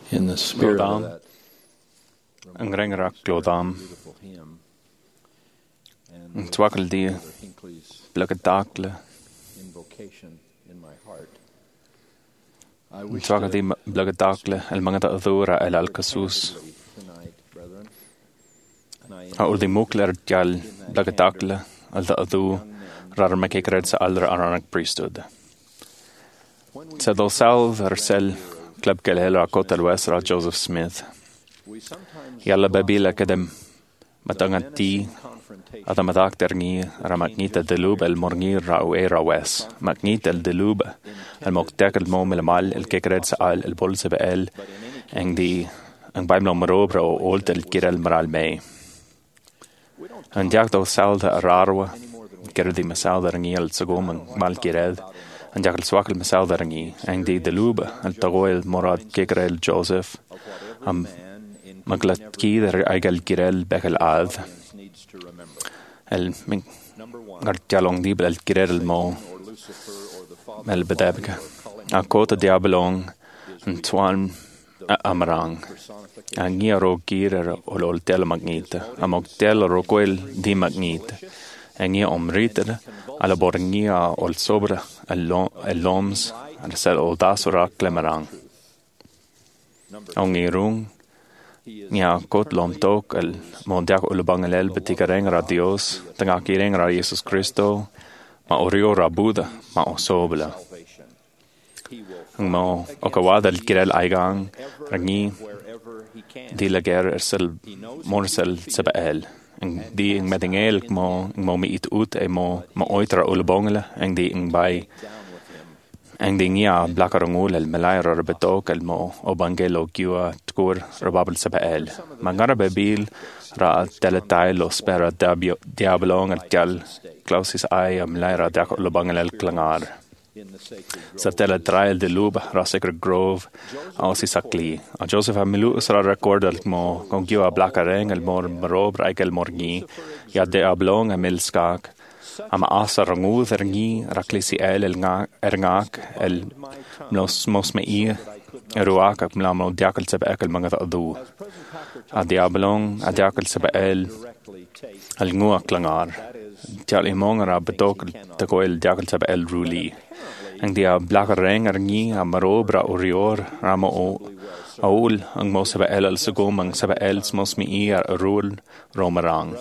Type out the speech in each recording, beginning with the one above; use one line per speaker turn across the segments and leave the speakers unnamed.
in the spirit of
Glodam,
that
ang ringra glodam,
beautiful hymn.
ang
And
twakal di
Brother Hinckley's
blagadakle,
invocation in my heart. I
ang
wish
twakal di
to
blagadakle, el mga taadura el alcasus,
tonight, brethren. And I
a urdi mukler dial blagadakle, al taadu, rar makikred sa alra Aaronic priesthood. Sa dal salv sel club kelhelo a kotel wesra Joseph Smith.
we sometimes
Yalla babila kadem matangat ti
confrontation
Ada madak terni ramaknita delub el mornir ra o era wes. Maknita el delub el moktek el mom el mal el kekred sa al el bolse be el eng di ang baimlo marobra o olt el kirel maral mei. Ang diak do salda ararwa kirdi masalda rangi el sagom ang mal kired. Ang diak el swak el masalda rangi eng di delub el tago el morad kekrel Joseph am maglat ki der aigel kirel bekel ad.
needs to remember.
El ngartialong di el kirer el mo el bedebka a kota diabolong en tuan amarang a ngiaro kirer ol tel magnita a moktel roquel di magnita en ngia omriter a la borngia ol sobra el loms al sel ol dasora klemarang ongirung Nia kot lom tok el mondiak ulubangalel betikareng ra Dios, tangakireng ra Jesus Cristo, ma orio ra Buddha, ma osobla. Ang mo okawad el kirel aigang, rangi di lager ersel morsel sebael. Ang di ang medingel mo mi itut e mo oitra ulubangala, ang di ang bay Ang dingia blakarongul el melaira betok el mo obangelo giwa tkur rababel sabael. Mangara bebil ra teletail lo spera diabolong el gal clausis ai melaira dak lobangel el klangar. Sa teletrail de lub ra Sacred Grove ausi sakli. A Joseph Amilu ra record el mo con giwa blakareng el mor marob ra el morgi ya diabolong el skak. Am asa rangu derngi raklisi el ngak el mos mei eruak ak mlamo diakal sebe ekel mga adu a diabolong a diakal sebe el ngua klangar tial imong ra betok te koel diakal sebe el ruli ang dia blakar reng arngi a marobra orior ramo o aul ang mos sebe el sugom ang sebe el mos mei rul romarang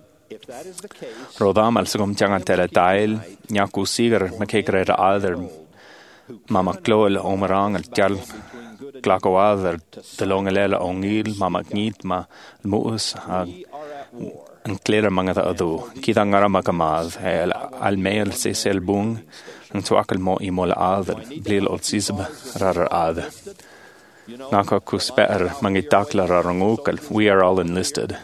Rodam al sagom tiang teletail, nyaku sigar makekre ra alder mama kloel omarang al tial klako alder telongelela ongil mama gnit ma muus ang klera mga adu kita ngara makamad al mail se selbung ang tuakal mo imola alder blil ol sisb rar ad naka kusper mangitakla rarangukal we are all enlisted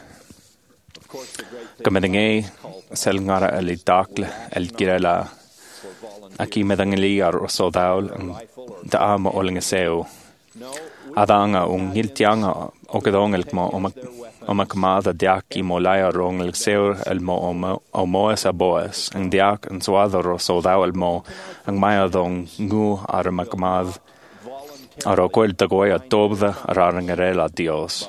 Kamedangay sel ngara el dakle el girela aki medangali ar sodaul da ama olingaseo adanga ngiltianga okadong el mo omakmada diaki molaya rong el seo el mo omoes aboes ang diak en suadoro sodaul el mo ang maya dong ngu ar makmad ar okoel tagoya tobda arangarela Dios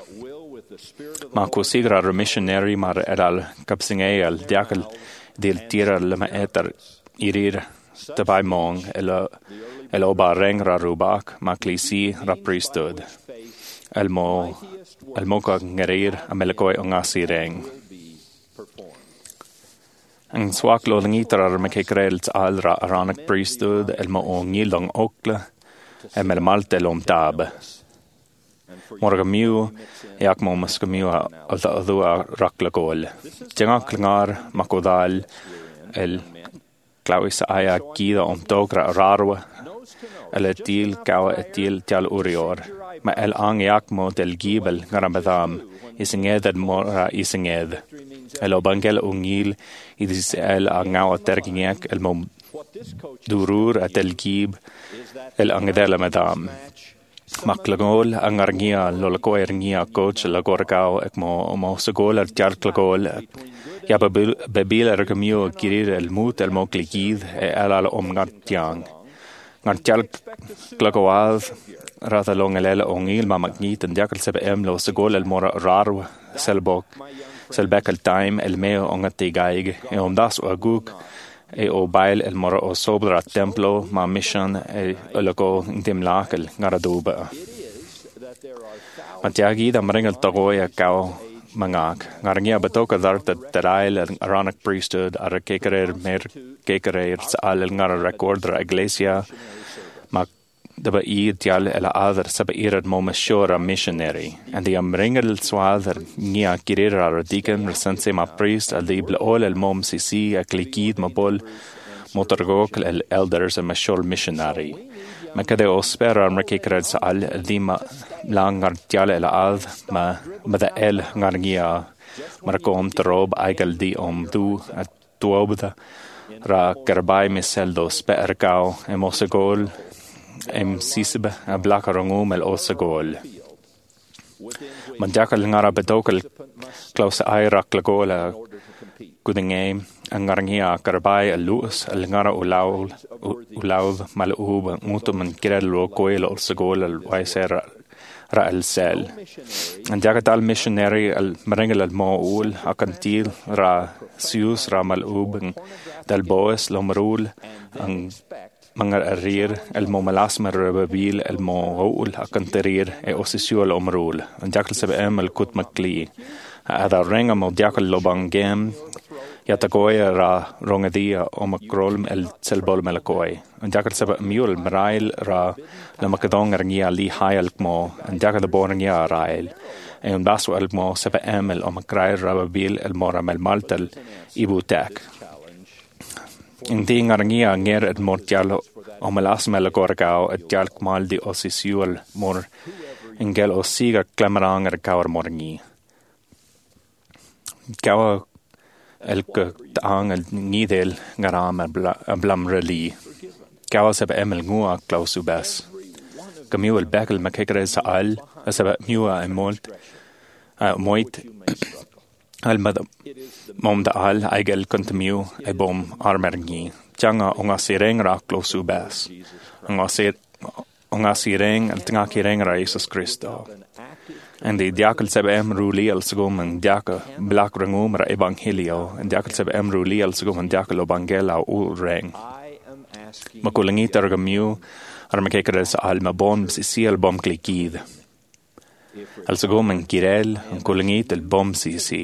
Ma kusigra missionary mar eral kapsingay al diakal dil tira lema etar irir tabay mong el oba reng ra rubak ma klisi ra priesthood el mo ka ngerir amelakoy ongasi reng ang swak lo ngitra makikrel al ra Aaronic priesthood el mo ngilong okla el malte lom tab Morga miu yak mo mas kamiu al adua raklagol. Janga klingar makodal el clauis aya gida togra rarwa el etil kawa etil tial urior. Ma el ang yak mo del gibel ngaramedam isinged mora isinged. El obangel ungil idis el angawa tergingek el mo durur at el gib el angedela medam. Maklagol ang arngia lolako arngia coach lagorgao ek mo sagol ar jarklagol ya babila regamio girir el mut el mokligid e alal ngartiang ngartial klagoaz rata longalela ongil ma magnit and diakal sebe lo segol el mora rarwa selbek el time el meo ongati gaig e ondas o aguk e o bail el mora o sobra templo ma mission e logo intim lakel ngaraduba Matiagi da mringel tagoya kao mangak ngarangia betoka darta terail el Aaronic priesthood ar kekerer mer kekerer al el ngara record ra iglesia ma daba I tial el other saba irad momashora missionary and the mringel swader nia kirera radikan resense ma priest al dibl all el mom sisi a klikid mabol motorgok el elders a mashol missionary ma kada o spera ar kekerer sa al dima langar tial el ad ma da el ngargia markom trob aigal di du at tuobda ra karbai miseldo sperkao emosegol sisbe a blakarongum el osegol man jakal ngara bedokal klaus airak lagola kudingame angarngia karbai el lus el ngara ulaw malub mutum kirelo koel osegol el waisera ra el sel and jagat al missionary al marengel al moul akantil ra sius ra malub del boes lomrul ang mangar arir el momalas marbabil el moul akanterir e osisual omrul and jakal sebe el kut makli ada renga mo jakal lobang game yatagoya ra rongadia omakrol el selbol melakoi and jakal sebe mule marail ra la makadong ngia li hayal mo and jakal born ngia rail e un baso el mo sebe el omakrai rababil el mora mel maltal ibutak Indi ngarngia nger et mortialo omalas melagorgao et jalk maldi osisual mor ingel osiga klamarang er kaur morngi kawa el taang el nidel ngaram blam reli kawa sebe emel ngua klausubas kamiu el bekel makekres al sebe miua emolt moit al mom da al aigel kontamiu e bom armerngi janga onga sireng ra klausubas onga sireng al tinga kireng ra Jesus Christo and the diakal sebe ruli al sugum and diaka black rangum ra evangelio and diakal sebe ruli al sugum and diakal evangela u reng makulangi targamiu ar makekres al mabon si al bom klikid al sugum en kirel en kulangi el bom si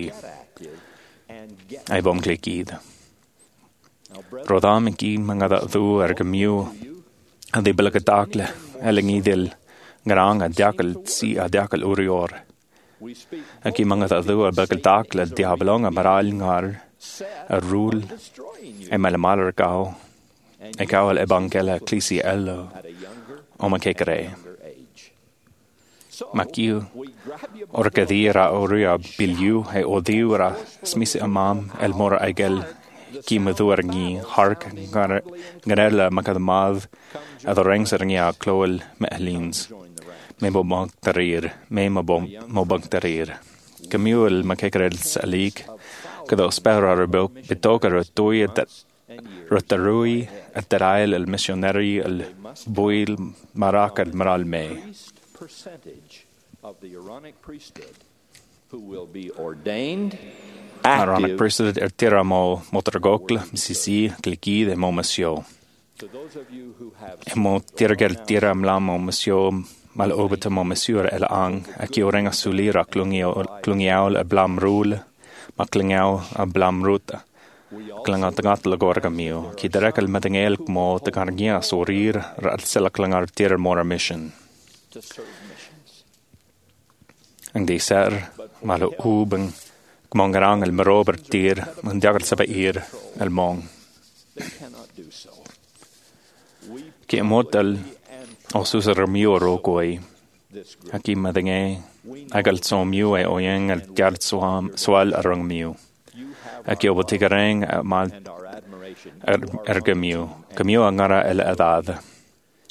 ai bom klikid rodam ki mangada du ergamiu adi belagatakle elingi del ngarang diakal si diakal urior aki mangada du belagatakle diablonga maral ngar a rule e malamalar kao e kawal evangela klisi ello omakekere Makiu orkadira oria biliu he odiura smisi amam el mora aigel ki maduarngi hark ganela makadamav adorengserngia cloel mehlins me mobangtarir Kamiul makekrel salik kado spera betoka rotoy rotarui atarail el missionary el boil marak el maral me
percentage of the Aaronic priesthood who will be ordained
Aaronic priesthood tira mo motorgokl sisi klikid mo masio mo tira mlam mo masio mal obeta mo masio el ang aki orenga sulira klungiaul blam rule maklingiau blam ruta klanga tangat lagorga mio ki derekal medengel mo tagargia sorir ra sela klangar tira mora mission ang di ser malo ubeng kmongarang el marober tir ang diagal sabair el mong ki model osus remio rokoi aki madenge agal somio e oyeng el dial swal arang mio aki obotigareng mal ergamio kamio angara el adad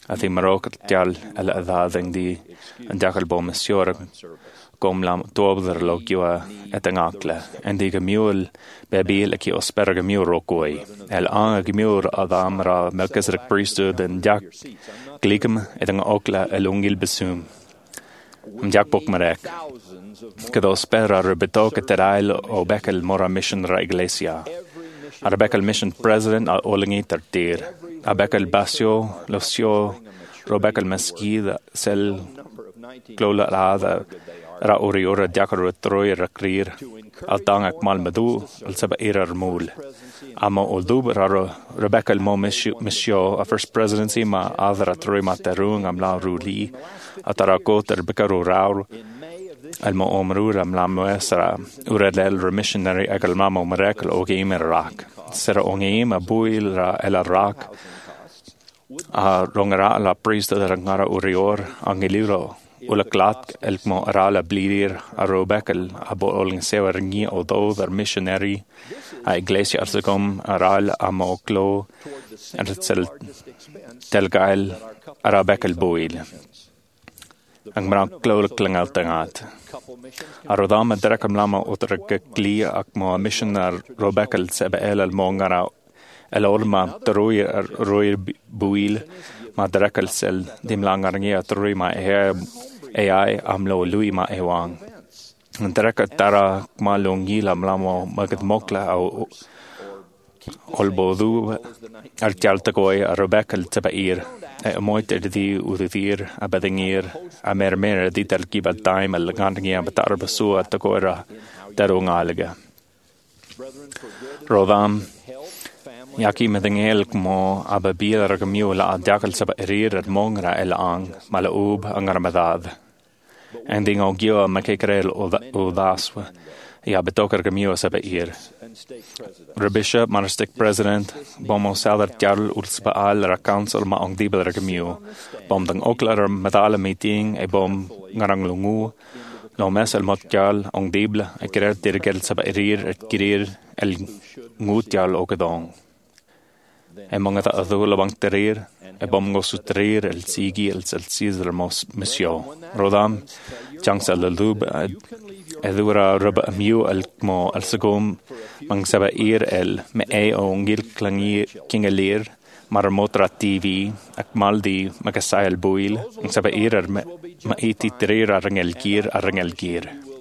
a di marok dial ala adadang di an dakal bo masiora gom lam dobder lo giwa etangakle en di gemiul bebil aki osper gemiul rokoi el an gemiul adam ra melkesrik priesthood en jak gligem etang okla elungil besum jak bok marek kado spera rebetok eterail o bekel mora mission ra iglesia a bekel mission president a olingi tartir a bekel basio losio robekel mesquida sel glola rada ra oriora diakar troi rakrir al tangak mal madu al saba irar mul ama oldub ra robekel mo misio a first presidency ma adra troi materung am la ruli atara koter bekaru raur al mo omrur am la muesra uradel missionary agal mamo miracle o game Iraq sera ongeim a buil ra el Iraq a rongara la priesthood rangara urior angiliro ula klat el mo arala blirir a robekel a boling sewer ngi o do der missionary a iglesia arsegom aral a mo klo en tsel telgail arabekel buil ang mara klo klangal tangat arodam derakam lama utrek kli ak mo missionar robekel sebe el mongara el olma roi buil ma derakal sel dim langarngi atroi ma AI amlo lui ma ewang deraka tara ma longi lam lamo magat mokla au olbodu arjalta koi arobekal tabair moite di udir abadingir amermer di talkibal time al gangi abatar basu atakora darungalega rodam Yaki medengel mo ababil ragamiu la diakal saba erir at mongra el ang malaub ang ramadad. Ending o gio makekrel o daswa ya betokar gamiu saba ir. Rabisha monastic president bomo salar tial ulspa al ra council ma ong dibel ragamiu. Bom dang oklar madala meeting e bom ngarang lungu no mes el motjal ong dibel e kirer dirgel saba erir et kirir el ngutial o gedong. E många ta adula bang terir e bom go sutrir el sigi el Caesar misio rodam changsa lub edura rub amiu el mo al segom mang saba ir el me o ngil klangi kingelir mar motra TV ak maldi makasay el buil ang saba ir ma iti terir arangel gir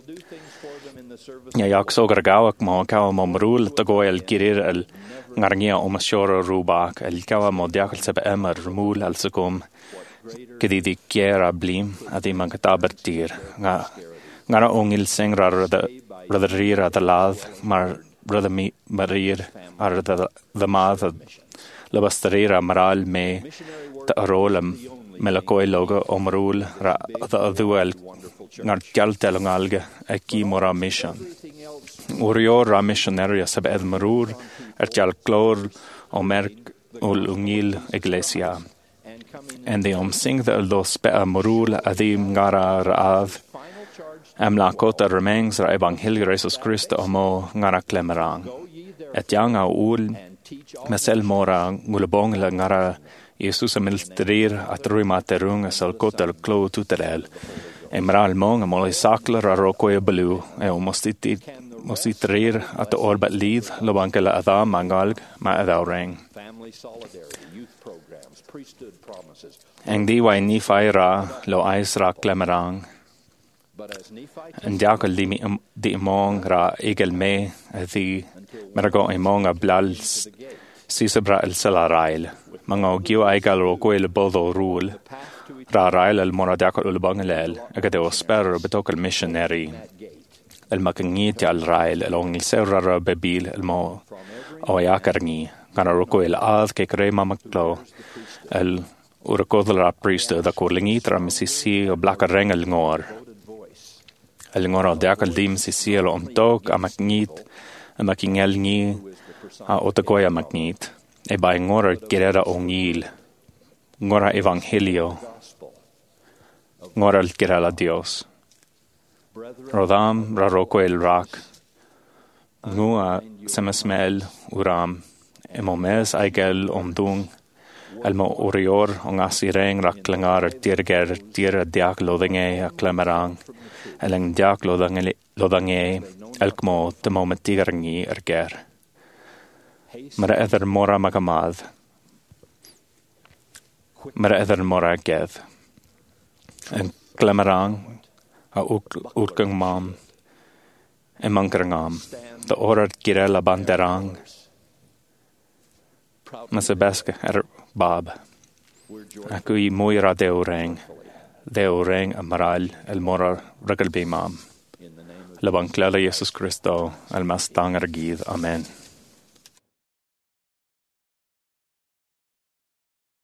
ya yak so gargawak mo kaw mo mrul tago el kirir el ngarngia o masiora rubak el kawa mo diakal sebe emar mul al segom kedi di kiera blim adi magatabertir ngara ongil sengra rada rira da lad mar rada mi marir ar da mad labastarira maral me ta arolam melakoi logo omrul ra da duel ngar jaltel ngalge aki mora mission urior ra missionaria sebe edmarur erjal klor o merk ul ungil iglesia en de omsing de los pe morul adim ngara raad am la kota remengs ra evangelium Jesus Christ omo ngara klemerang et yanga ul mesel mora ngulbong la ngara Jesus milstrir atrui materung sal kota klo tuterel emral mong amol sakler a rokoy belu e mostitrir at orbat lid lobankela adam mangalg ma adaureng eng di wai ni faira lo aisra klemerang en diakal di mong ra egel me di merago mong a blal sisabra el salarail mango giu aigal rokoy le bodo rule ra rail el mora diakal ulbangelel agade osper betokal missionary el makangit al rail along il serra bebil el mo o yakarni kana roko el ad ke crema maklo el urakodla priest da korlingitra misisi o blaka rengel ngor el ngor diakal dim sisi el omtok amaknit amakingel ni a otakoya maknit e by ngor gerera ongil ngora evangelio ngora el gerala dios rodam raroko el rak ngua semasmel uram emomes aigel omdung El mo urior ong asireng raklangar tirger tira diak lodinge a klemerang. Elang diak lodange elkmo te momentigerangi erger. Mara ether mora magamad. Mara ether mora gedd. En klemerang a urkung mam. En mankrangam. De orar girella banderang. Masabeska bab. Aku I moira deureng a maral el mora ragalbe mam. Labang klala Jesus Christo al mastang argid. Amen.